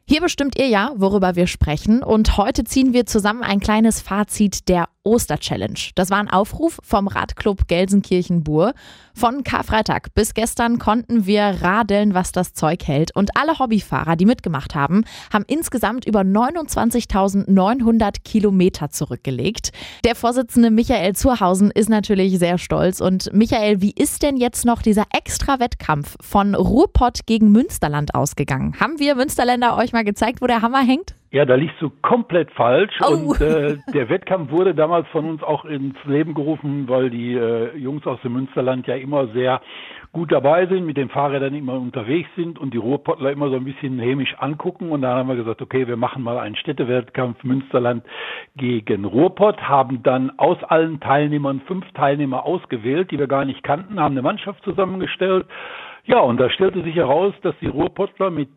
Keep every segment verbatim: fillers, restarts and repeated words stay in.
Hier bestimmt ihr ja, worüber wir sprechen, und heute ziehen wir zusammen ein kleines Fazit der Oster-Challenge. Das war ein Aufruf vom Radclub Gelsenkirchen-Bur. Von Karfreitag bis gestern konnten wir radeln, was das Zeug hält, und alle Hobbyfahrer, die mitgemacht haben, haben insgesamt über neunundzwanzigtausendneunhundert Kilometer zurückgelegt. Der Vorsitzende Michael Zurhausen ist natürlich sehr stolz. Und Michael, wie ist denn jetzt noch dieser Extra-Wettkampf von Ruhrpott gegen Münsterland ausgegangen? Haben wir Münsterländer euch mal gezeigt, wo der Hammer hängt? Ja, da liegst du komplett falsch. Oh. Und äh, der Wettkampf wurde damals von uns auch ins Leben gerufen, weil die äh, Jungs aus dem Münsterland ja immer sehr gut dabei sind, mit den Fahrrädern immer unterwegs sind und die Ruhrpottler immer so ein bisschen hämisch angucken. Und da haben wir gesagt, okay, wir machen mal einen Städtewettkampf Münsterland gegen Ruhrpott, haben dann aus allen Teilnehmern fünf Teilnehmer ausgewählt, die wir gar nicht kannten, haben eine Mannschaft zusammengestellt. Ja, und da stellte sich heraus, dass die Ruhrpottler mit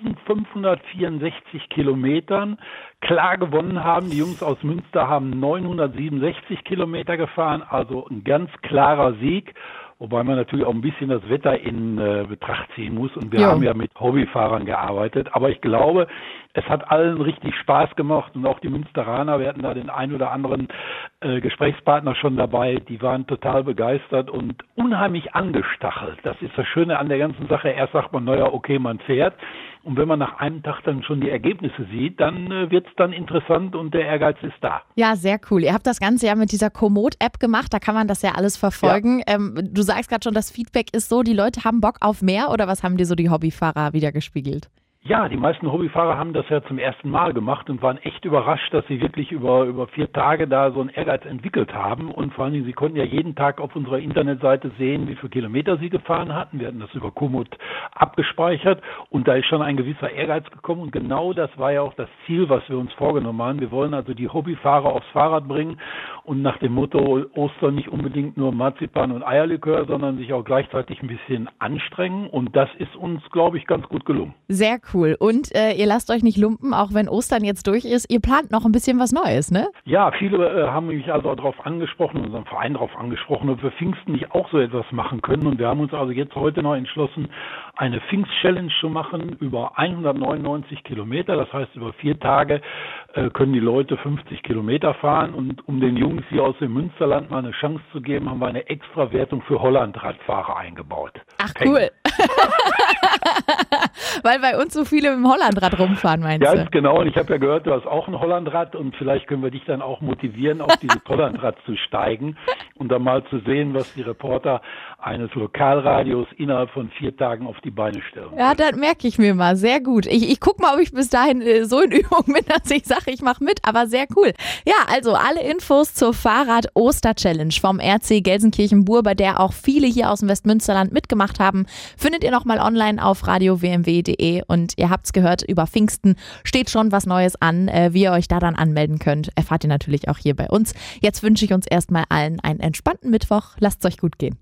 eintausendfünfhundertvierundsechzig Kilometern klar gewonnen haben. Die Jungs aus Münster haben neunhundertsiebenundsechzig Kilometer gefahren, also ein ganz klarer Sieg. Wobei man natürlich auch ein bisschen das Wetter in äh, Betracht ziehen muss. Und wir ja. haben ja mit Hobbyfahrern gearbeitet. Aber ich glaube, es hat allen richtig Spaß gemacht. Und auch die Münsteraner, wir hatten da den ein oder anderen äh, Gesprächspartner schon dabei, die waren total begeistert und unheimlich angestachelt. Das ist das Schöne an der ganzen Sache. Erst sagt man, naja, okay, man fährt. Und wenn man nach einem Tag dann schon die Ergebnisse sieht, dann äh, wird es dann interessant und der Ehrgeiz ist da. Ja, sehr cool. Ihr habt das Ganze ja mit dieser Komoot-App gemacht, da kann man das ja alles verfolgen. Ja. Ähm, du sagst gerade schon, das Feedback ist so, die Leute haben Bock auf mehr, oder was haben dir so die Hobbyfahrer wieder gespiegelt? Ja, die meisten Hobbyfahrer haben das ja zum ersten Mal gemacht und waren echt überrascht, dass sie wirklich über über vier Tage da so einen Ehrgeiz entwickelt haben. Und vor allen Dingen, sie konnten ja jeden Tag auf unserer Internetseite sehen, wie viele Kilometer sie gefahren hatten. Wir hatten das über Komoot abgespeichert und da ist schon ein gewisser Ehrgeiz gekommen. Und genau das war ja auch das Ziel, was wir uns vorgenommen haben. Wir wollen also die Hobbyfahrer aufs Fahrrad bringen und nach dem Motto Ostern nicht unbedingt nur Marzipan und Eierlikör, sondern sich auch gleichzeitig ein bisschen anstrengen. Und das ist uns, glaube ich, ganz gut gelungen. Sehr cool. Cool. Und äh, ihr lasst euch nicht lumpen, auch wenn Ostern jetzt durch ist. Ihr plant noch ein bisschen was Neues, ne? Ja, viele äh, haben mich also darauf angesprochen, unseren Verein darauf angesprochen, ob wir Pfingsten nicht auch so etwas machen können. Und wir haben uns also jetzt heute noch entschlossen, eine Pfingst-Challenge zu machen über hundertneunundneunzig Kilometer. Das heißt, über vier Tage äh, können die Leute fünfzig Kilometer fahren. Und um den Jungs hier aus dem Münsterland mal eine Chance zu geben, haben wir eine Extra-Wertung für Holland-Radfahrer eingebaut. Ach, cool. Weil bei uns so viele mit dem Hollandrad rumfahren, meinst du? Ja, genau. Und ich habe ja gehört, du hast auch ein Hollandrad und vielleicht können wir dich dann auch motivieren, auf dieses Hollandrad zu steigen und dann mal zu sehen, was die Reporter eines Lokalradios innerhalb von vier Tagen auf die Beine stellen. Ja, das merke ich mir mal. Sehr gut. Ich, ich gucke mal, ob ich bis dahin äh, so in Übung bin, dass ich sage, ich mache mit, aber sehr cool. Ja, also alle Infos zur Fahrrad-Oster-Challenge vom R C Gelsenkirchen-Bur, bei der auch viele hier aus dem Westmünsterland mitgemacht haben, findet ihr nochmal online auf radio w m w punkt d e. Und ihr habt's gehört, über Pfingsten steht schon was Neues an. Äh, wie ihr euch da dann anmelden könnt, erfahrt ihr natürlich auch hier bei uns. Jetzt wünsche ich uns erstmal allen einen entspannten Mittwoch. Lasst's euch gut gehen.